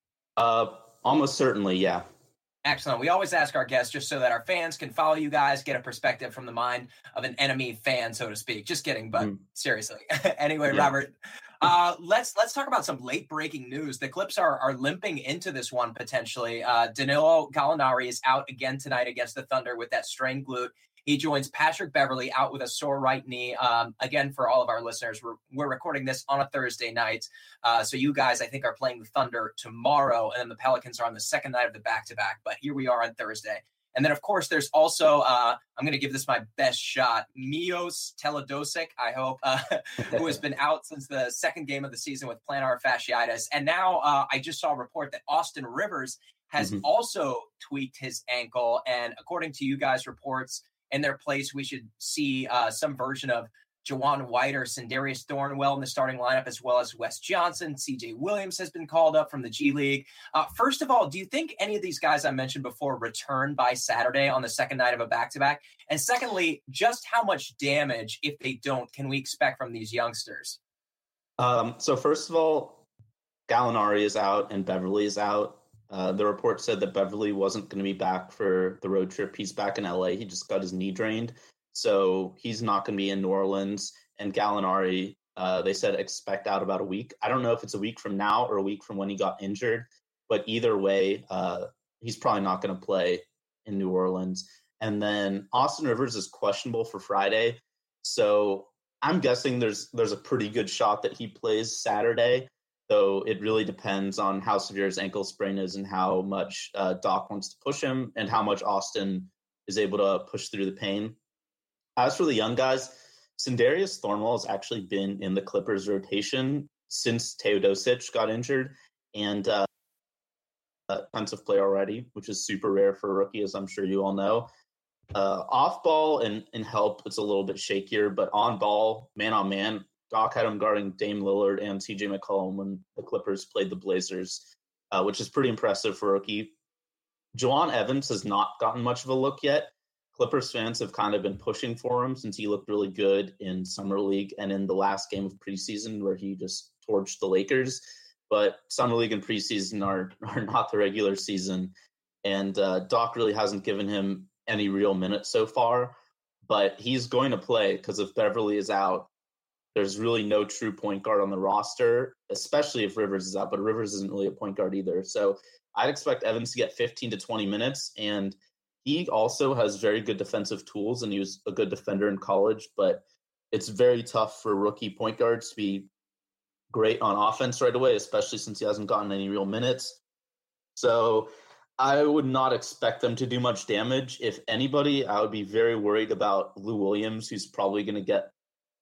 Almost certainly, yeah. Excellent. We always ask our guests just so that our fans can follow you guys, get a perspective from the mind of an enemy fan, so to speak. Just kidding, but seriously. Anyway, yeah. Robert, let's talk about some late breaking news. The Clips are limping into this one potentially. Danilo Gallinari is out again tonight against the Thunder with that strained glute. He joins Patrick Beverley out with a sore right knee. Again, for all of our listeners, we're recording this on a Thursday night. So you guys, I think, are playing the Thunder tomorrow, and then the Pelicans are on the second night of the back-to-back. But here we are on Thursday. And then, of course, there's also, I'm going to give this my best shot, Milos Teledosic, I hope, who has been out since the second game of the season with plantar fasciitis. And now I just saw a report that Austin Rivers has also tweaked his ankle. And according to you guys' reports, in their place, we should see some version of Jawan White or Sindarius Thornwell in the starting lineup, as well as Wes Johnson. CJ Williams has been called up from the G League. First of all, do you think any of these guys I mentioned before return by Saturday on the second night of a back-to-back? And secondly, just how much damage, if they don't, can we expect from these youngsters? So first of all, Gallinari is out and Beverly is out. The report said that Beverly wasn't going to be back for the road trip. He's back in LA. He just got his knee drained. So he's not going to be in New Orleans. And Gallinari, they said expect out about a week. I don't know if it's a week from now or a week from when he got injured, but either way, he's probably not going to play in New Orleans. And then Austin Rivers is questionable for Friday. So I'm guessing there's a pretty good shot that he plays Saturday, though it really depends on how severe his ankle sprain is and how much Doc wants to push him and how much Austin is able to push through the pain. As for the young guys, Sindarius Thornwell has actually been in the Clippers rotation since Teodosic got injured and defensive player already, which is super rare for a rookie, as I'm sure you all know. Off ball and help, it's a little bit shakier, but on ball, man on man, Doc had him guarding Dame Lillard and CJ McCollum when the Clippers played the Blazers, which is pretty impressive for a rookie. Jawan Evans has not gotten much of a look yet. Clippers fans have kind of been pushing for him since he looked really good in Summer League and in the last game of preseason where he just torched the Lakers. But Summer League and preseason are not the regular season. And Doc really hasn't given him any real minutes so far. But he's going to play because if Beverly is out, there's really no true point guard on the roster, especially if Rivers is out. But Rivers isn't really a point guard either. So I'd expect Evans to get 15 to 20 minutes. And he also has very good defensive tools, and he was a good defender in college, but it's very tough for rookie point guards to be great on offense right away, especially since he hasn't gotten any real minutes. So I would not expect them to do much damage. If anybody, I would be very worried about Lou Williams, who's probably going to get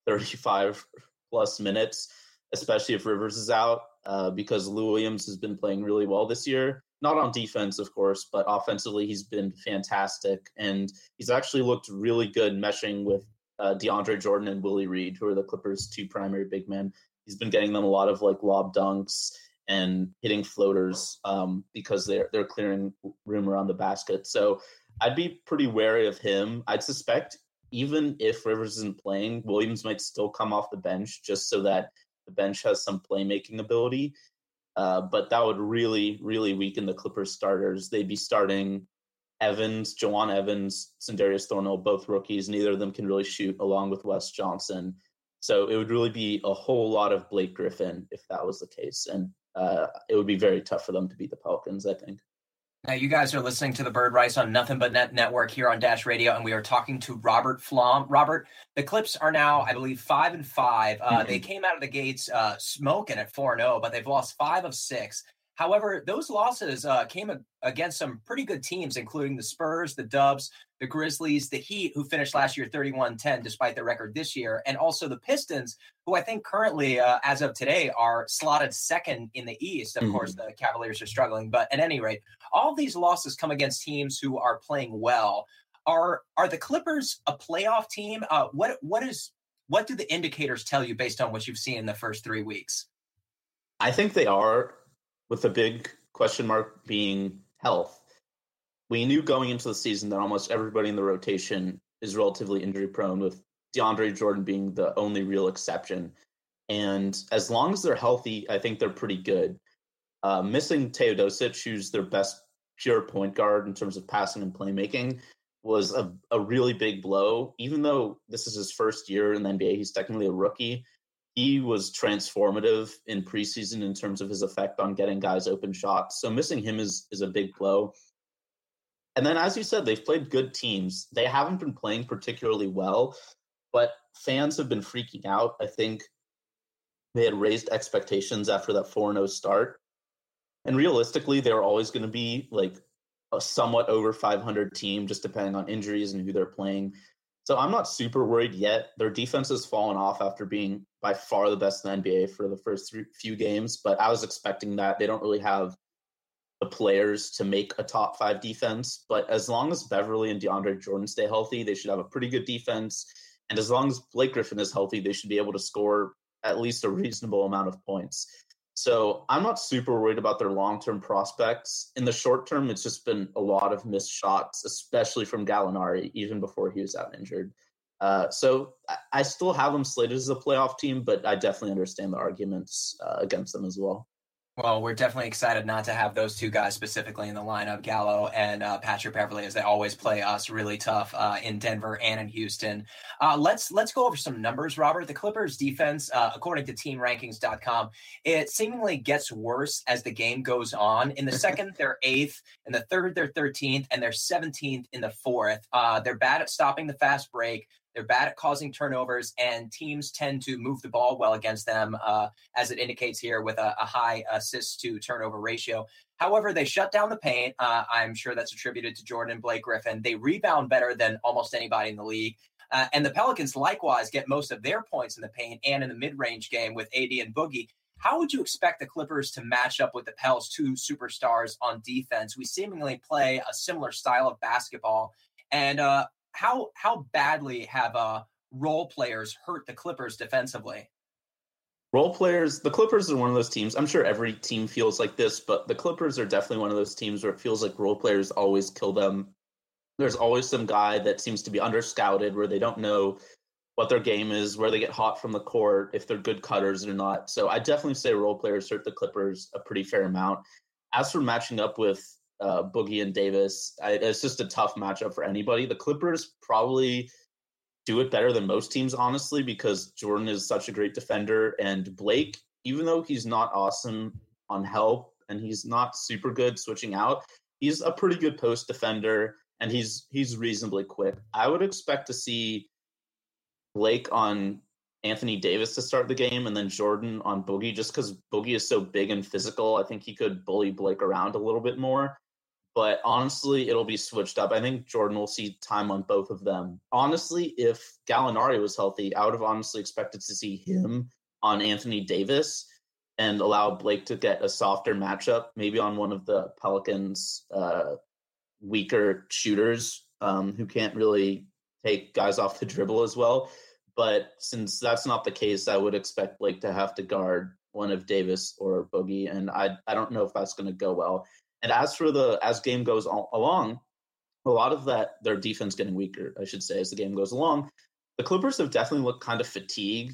35-plus minutes, especially if Rivers is out, because Lou Williams has been playing really well this year. Not on defense, of course, but offensively, he's been fantastic. And he's actually looked really good meshing with DeAndre Jordan and Willie Reed, who are the Clippers' two primary big men. He's been getting them a lot of like lob dunks and hitting floaters because they're clearing room around the basket. So I'd be pretty wary of him. I'd suspect even if Rivers isn't playing, Williams might still come off the bench just so that the bench has some playmaking ability. But that would really, really weaken the Clippers starters. They'd be starting Evans, Jawan Evans, Sindarius Thornwell, both rookies. Neither of them can really shoot, along with Wes Johnson. So it would really be a whole lot of Blake Griffin if that was the case. And it would be very tough for them to beat the Pelicans, I think. Now, you guys are listening to the Bird Rice on Nothing But Net Network here on Dash Radio, and we are talking to Robert Flom. Robert, the Clips are now, I believe, 5-5. They came out of the gates smoking at 4-0, but they've lost 5 of 6. However, those losses came against some pretty good teams, including the Spurs, the Dubs, the Grizzlies, the Heat, who finished last year 31-10 despite their record this year, and also the Pistons, who I think currently, as of today, are slotted second in the East. Of course, the Cavaliers are struggling, but at any rate, all these losses come against teams who are playing well. Are the Clippers a playoff team? What do the indicators tell you based on what you've seen in the first 3 weeks? I think they are, with the big question mark being health. We knew going into the season that almost everybody in the rotation is relatively injury prone, with DeAndre Jordan being the only real exception. And as long as they're healthy, I think they're pretty good. Missing Teodosic, who's their best pure point guard in terms of passing and playmaking, was a really big blow. Even though this is his first year in the NBA, he's technically a rookie. He was transformative in preseason in terms of his effect on getting guys open shots. So missing him is a big blow. And then, as you said, they've played good teams. They haven't been playing particularly well, but fans have been freaking out. I think they had raised expectations after that 4-0 start. And realistically, they were always going to be like a somewhat over 500 team, just depending on injuries and who they're playing. So I'm not super worried yet. Their defense has fallen off after being by far the best in the NBA for the first few games, but I was expecting that. They don't really have the players to make a top 5 defense, but as long as Beverly and DeAndre Jordan stay healthy, they should have a pretty good defense. And as long as Blake Griffin is healthy, they should be able to score at least a reasonable amount of points. So I'm not super worried about their long-term prospects. In the short term, it's just been a lot of missed shots, especially from Gallinari, even before he was out injured. So I still have them slated as a playoff team, but I definitely understand the arguments against them as well. Well, we're definitely excited not to have those two guys specifically in the lineup, Gallo and Patrick Beverly, as they always play us really tough in Denver and in Houston. Let's go over some numbers, Robert. The Clippers defense, according to TeamRankings.com, it seemingly gets worse as the game goes on. In the second, they're 8th. In the third, they're 13th. And they're 17th in the fourth. They're bad at stopping the fast break. They're bad at causing turnovers, and teams tend to move the ball well against them, as it indicates here with a high assist to turnover ratio. However, they shut down the paint. I'm sure that's attributed to Jordan and Blake Griffin. They rebound better than almost anybody in the league. And the Pelicans likewise get most of their points in the paint and in the mid-range game with AD and Boogie. How would you expect the Clippers to match up with the Pels, two superstars on defense? We seemingly play a similar style of basketball. And how badly have role players hurt the Clippers defensively? Role players, the Clippers are one of those teams. I'm sure every team feels like this, but the Clippers are definitely one of those teams where it feels like role players always kill them. There's always some guy that seems to be under-scouted where they don't know what their game is, where they get hot from the court, if they're good cutters or not. So I definitely say role players hurt the Clippers a pretty fair amount. As for matching up with Boogie and Davis, it's just a tough matchup for anybody. The Clippers probably do it better than most teams, honestly, because Jordan is such a great defender, and Blake, even though he's not awesome on help and he's not super good switching out, he's a pretty good post defender, and he's reasonably quick. I would expect to see Blake on Anthony Davis to start the game, and then Jordan on Boogie, just because Boogie is so big and physical. I think he could bully Blake around a little bit more. But honestly, it'll be switched up. I think Jordan will see time on both of them. Honestly, if Gallinari was healthy, I would have honestly expected to see him on Anthony Davis and allow Blake to get a softer matchup, maybe on one of the Pelicans' weaker shooters who can't really take guys off the dribble as well. But since that's not the case, I would expect Blake to have to guard one of Davis or Boogie, and I don't know if that's going to go well. And as game goes along, a lot of that, their defense getting weaker, I should say, as the game goes along. The Clippers have definitely looked kind of fatigued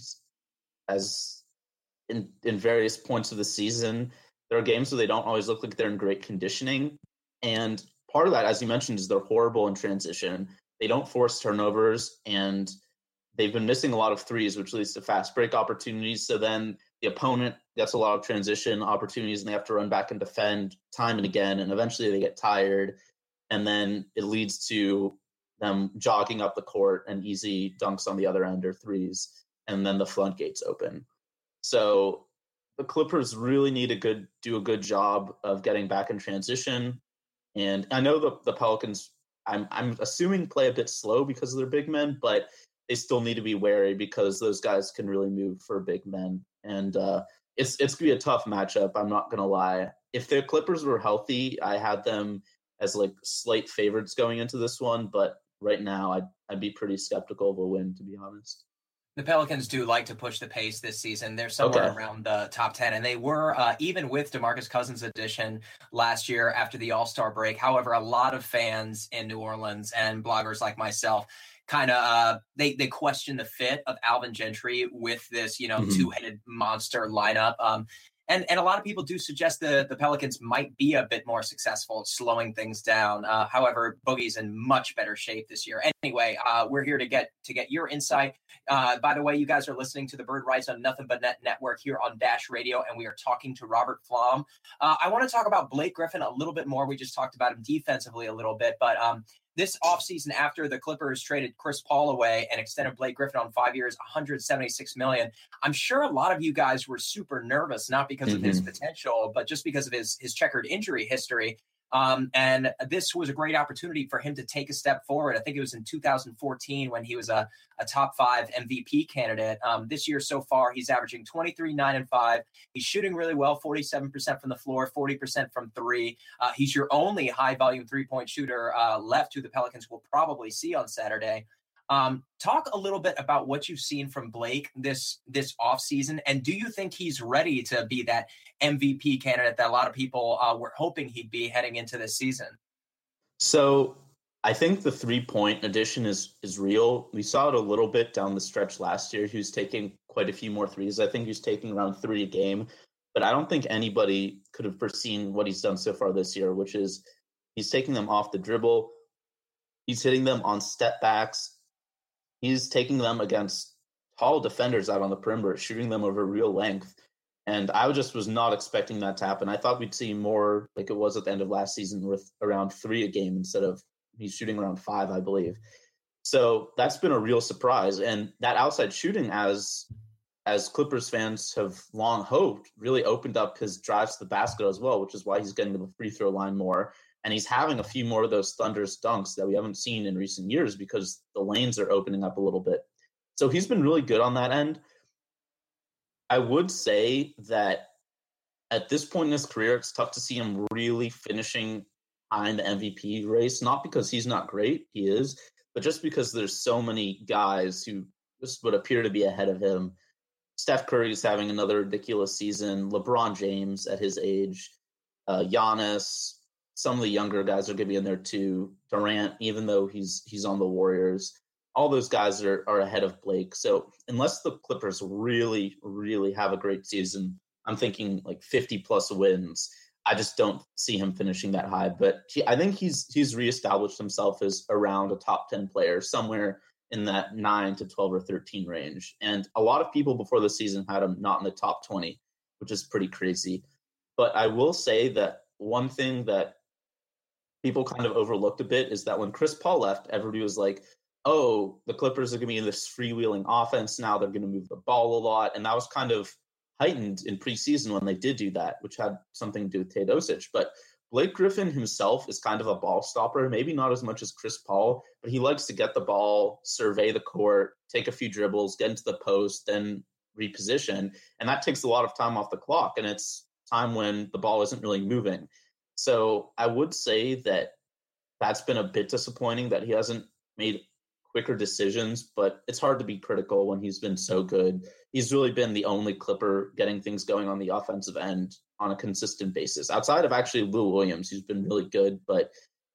as in various points of the season. There are games where they don't always look like they're in great conditioning. And part of that, as you mentioned, is they're horrible in transition. They don't force turnovers, and they've been missing a lot of threes, which leads to fast break opportunities. So then the opponent gets a lot of transition opportunities, and they have to run back and defend time and again. And eventually they get tired. And then it leads to them jogging up the court and easy dunks on the other end or threes. And then the floodgates open. So the Clippers really need to do a good job of getting back in transition. And I know the Pelicans, I'm assuming, play a bit slow because of their big men, but they still need to be wary because those guys can really move for big men. And it's going to be a tough matchup, I'm not going to lie. If the Clippers were healthy, I had them as like slight favorites going into this one. But right now, I'd be pretty skeptical of a win, to be honest. The Pelicans do like to push the pace this season. They're somewhere around the top 10, and they were, even with DeMarcus Cousins' addition last year after the All-Star break. However, a lot of fans in New Orleans and bloggers like myself kind of they question the fit of Alvin Gentry with this, two-headed monster lineup. And a lot of people do suggest the Pelicans might be a bit more successful at slowing things down. However, Boogie's in much better shape this year. Anyway, we're here to get your insight. By the way, you guys are listening to the Bird Writes on Nothing But Net Network here on Dash Radio, and we are talking to Robert Flom. I want to talk about Blake Griffin a little bit more. We just talked about him defensively a little bit, but this offseason, after the Clippers traded Chris Paul away and extended Blake Griffin on 5 years, $176 million, I'm sure a lot of you guys were super nervous, not because of his potential, but just because of his checkered injury history. And this was a great opportunity for him to take a step forward. I think it was in 2014 when he was a top 5 MVP candidate. This year so far, he's averaging 23, 9, and 5. He's shooting really well, 47% from the floor, 40% from 3. He's your only high volume 3-point shooter left, who the Pelicans will probably see on Saturday. Talk a little bit about what you've seen from Blake this offseason, and do you think he's ready to be that MVP candidate that a lot of people were hoping he'd be heading into this season? So I think the 3-point addition is real. We saw it a little bit down the stretch last year. He was taking quite a few more threes. I think he was taking around 3 a game, but I don't think anybody could have foreseen what he's done so far this year, which is he's taking them off the dribble. He's hitting them on step backs. He's taking them against tall defenders out on the perimeter, shooting them over real length. And I just was not expecting that to happen. I thought we'd see more like it was at the end of last season with around 3 a game instead of he's shooting around 5, I believe. So that's been a real surprise. And that outside shooting, as Clippers fans have long hoped, really opened up his drives to the basket as well, which is why he's getting to the free throw line more. And he's having a few more of those thunderous dunks that we haven't seen in recent years because the lanes are opening up a little bit. So he's been really good on that end. I would say that at this point in his career, it's tough to see him really finishing high in the MVP race, not because he's not great, he is, but just because there's so many guys who just would appear to be ahead of him. Steph Curry is having another ridiculous season. LeBron James at his age, Giannis. Some of the younger guys are going to be in there too. Durant, even though he's on the Warriors, all those guys are ahead of Blake. So unless the Clippers really, really have a great season, I'm thinking like 50 plus wins. I just don't see him finishing that high. But I think he's reestablished himself as around a top 10 player, somewhere in that 9 to 12 or 13 range. And a lot of people before the season had him not in the top 20, which is pretty crazy. But I will say that one thing that people kind of overlooked a bit is that when Chris Paul left, everybody was like, oh, the Clippers are going to be in this freewheeling offense now. They're going to move the ball a lot. And that was kind of heightened in preseason when they did do that, which had something to do with Teodosic. But Blake Griffin himself is kind of a ball stopper, maybe not as much as Chris Paul, but he likes to get the ball, survey the court, take a few dribbles, get into the post, then reposition. And that takes a lot of time off the clock. And it's time when the ball isn't really moving. So I would say that that's been a bit disappointing that he hasn't made quicker decisions, but it's hard to be critical when he's been so good. He's really been the only Clipper getting things going on the offensive end on a consistent basis. Outside of actually Lou Williams, who's been really good, but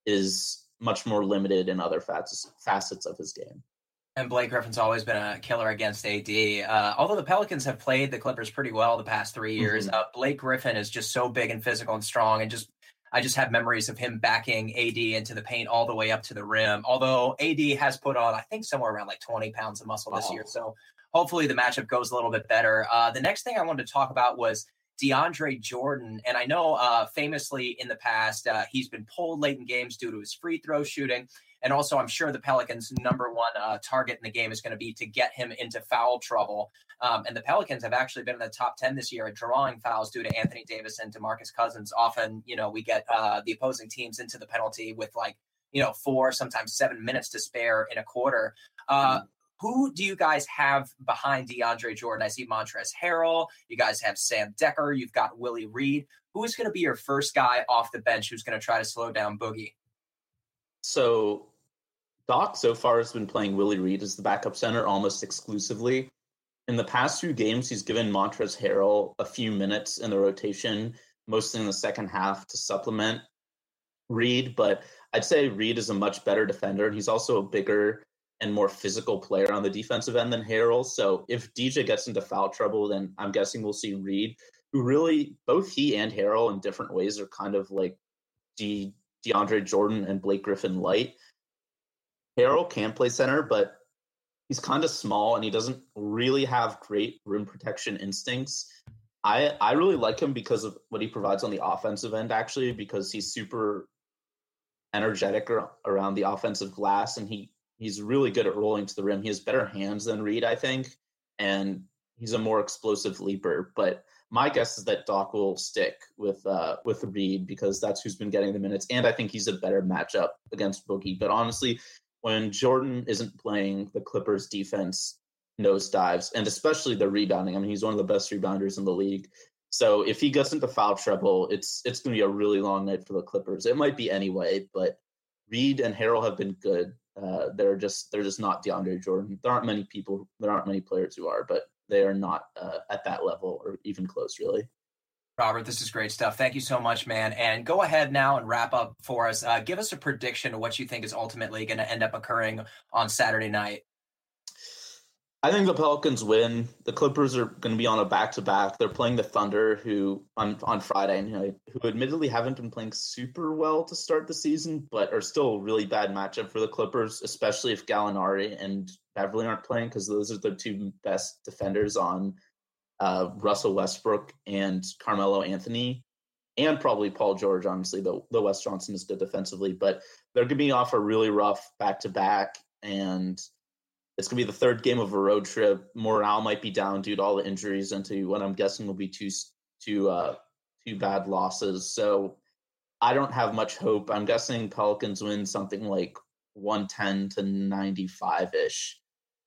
is much more limited in other facets of his game. And Blake Griffin's always been a killer against AD. Although the Pelicans have played the Clippers pretty well the past 3 years, Blake Griffin is just so big and physical and strong, and I just have memories of him backing AD into the paint all the way up to the rim. Although AD has put on, I think, somewhere around like 20 pounds of muscle this year. So hopefully the matchup goes a little bit better. The next thing I wanted to talk about was DeAndre Jordan. And I know famously in the past, he's been pulled late in games due to his free throw shooting. And also, I'm sure the Pelicans' number one target in the game is going to be to get him into foul trouble. And the Pelicans have actually been in the top 10 this year at drawing fouls due to Anthony Davis and DeMarcus Cousins. Often, we get the opposing teams into the penalty with 4, sometimes 7 minutes to spare in a quarter. Who do you guys have behind DeAndre Jordan? I see Montrezl Harrell. You guys have Sam Dekker. You've got Willie Reed. Who is going to be your first guy off the bench who's going to try to slow down Boogie? So Doc so far has been playing Willie Reed as the backup center almost exclusively. In the past few games, he's given Montrezl Harrell a few minutes in the rotation, mostly in the second half to supplement Reed. But I'd say Reed is a much better defender, and he's also a bigger and more physical player on the defensive end than Harrell. So if DJ gets into foul trouble, then I'm guessing we'll see Reed, who really, both he and Harrell in different ways are kind of like DeAndre Jordan and Blake Griffin light. Harrell can play center, but he's kind of small and he doesn't really have great rim protection instincts. I really like him because of what he provides on the offensive end, actually, because he's super energetic around the offensive glass, and he's really good at rolling to the rim. He has better hands than Reed, I think, and he's a more explosive leaper. But my guess is that Doc will stick with Reed because that's who's been getting the minutes, and I think he's a better matchup against Boogie. But honestly, when Jordan isn't playing, the Clippers defense nosedives, and especially the rebounding. I mean, he's one of the best rebounders in the league. So if he gets into foul trouble, it's going to be a really long night for the Clippers. It might be anyway, but Reed and Harrell have been good. They're just not DeAndre Jordan. There aren't many players who are, but they are not at that level or even close, really. Robert, this is great stuff. Thank you so much, man. And go ahead now and wrap up for us. Give us a prediction of what you think is ultimately going to end up occurring on Saturday night. I think the Pelicans win. The Clippers are going to be on a back-to-back. They're playing the Thunder, who on Friday, who admittedly haven't been playing super well to start the season, but are still a really bad matchup for the Clippers, especially if Gallinari and Beverly aren't playing, because those are the two best defenders on Russell Westbrook and Carmelo Anthony, and probably Paul George, honestly, though Wes Johnson is good defensively. But they're going to be off a really rough back-to-back, and it's going to be the third game of a road trip. Morale might be down due to all the injuries and to what I'm guessing will be two bad losses. So I don't have much hope. I'm guessing Pelicans win something like 110 to 95-ish.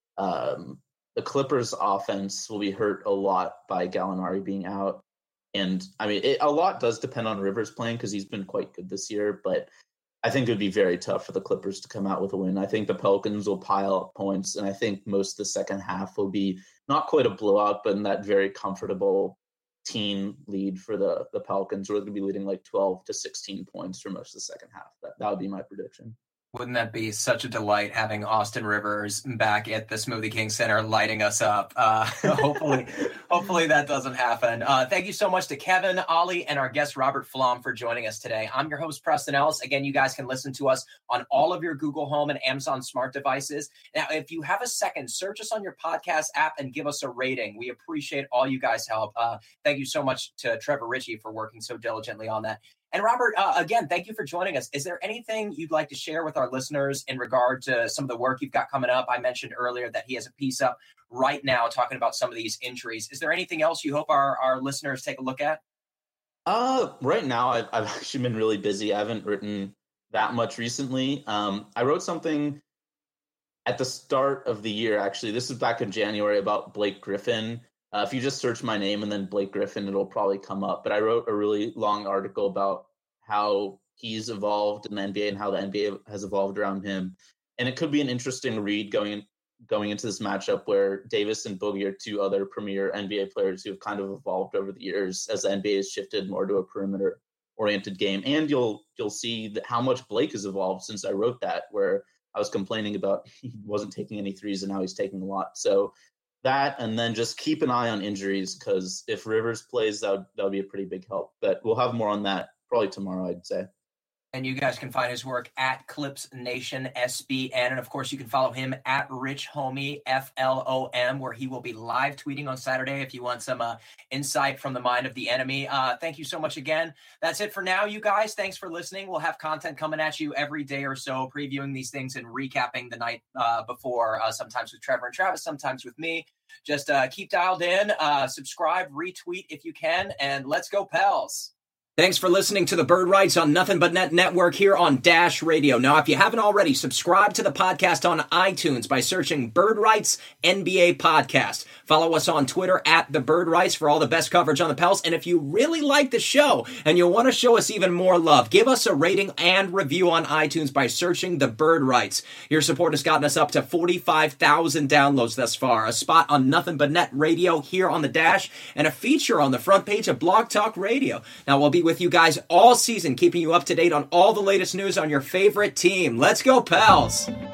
The Clippers offense will be hurt a lot by Gallinari being out. And I mean, a lot does depend on Rivers playing because he's been quite good this year, but I think it would be very tough for the Clippers to come out with a win. I think the Pelicans will pile up points, and I think most of the second half will be not quite a blowout, but in that very comfortable teen lead for the Pelicans, where they're going to be leading like 12 to 16 points for most of the second half. That would be my prediction. Wouldn't that be such a delight having Austin Rivers back at the Smoothie King Center lighting us up? Hopefully that doesn't happen. Thank you so much to Kevin, Ollie, and our guest Robert Flom for joining us today. I'm your host, Preston Ellis. Again, you guys can listen to us on all of your Google Home and Amazon smart devices. Now, if you have a second, search us on your podcast app and give us a rating. We appreciate all you guys' help. Thank you so much to Trevor Ritchie for working so diligently on that. And Robert, again, thank you for joining us. Is there anything you'd like to share with our listeners in regard to some of the work you've got coming up? I mentioned earlier that he has a piece up right now talking about some of these injuries. Is there anything else you hope our listeners take a look at? Right now, I've actually been really busy. I haven't written that much recently. I wrote something at the start of the year, actually. This is back in January about Blake Griffin. If you just search my name and then Blake Griffin, it'll probably come up. But I wrote a really long article about how he's evolved in the NBA and how the NBA has evolved around him. And it could be an interesting read going into this matchup where Davis and Boogie are two other premier NBA players who have kind of evolved over the years as the NBA has shifted more to a perimeter-oriented game. And you'll see how much Blake has evolved since I wrote that, where I was complaining about he wasn't taking any threes and now he's taking a lot. So that, and then just keep an eye on injuries, because if Rivers plays, that'll be a pretty big help. But we'll have more on that probably tomorrow, I'd say. And you guys can find his work at Clips Nation SBN. And of course, you can follow him at Rich Homie FLOM, where he will be live tweeting on Saturday if you want some insight from the mind of the enemy. Thank you so much again. That's it for now, you guys. Thanks for listening. We'll have content coming at you every day or so, previewing these things and recapping the night before, sometimes with Trevor and Travis, sometimes with me. Just keep dialed in, subscribe, retweet if you can, and let's go, Pels. Thanks for listening to the Bird Rights on Nothing But Net Network here on Dash Radio. Now, if you haven't already, subscribe to the podcast on iTunes by searching Bird Rights NBA Podcast. Follow us on Twitter at The Bird Rights for all the best coverage on the Pels. And if you really like the show and you want to show us even more love, give us a rating and review on iTunes by searching The Bird Rights. Your support has gotten us up to 45,000 downloads thus far, a spot on Nothing But Net Radio here on the Dash, and a feature on the front page of Blog Talk Radio. Now, we'll be with you guys all season, keeping you up to date on all the latest news on your favorite team. Let's go, Pels!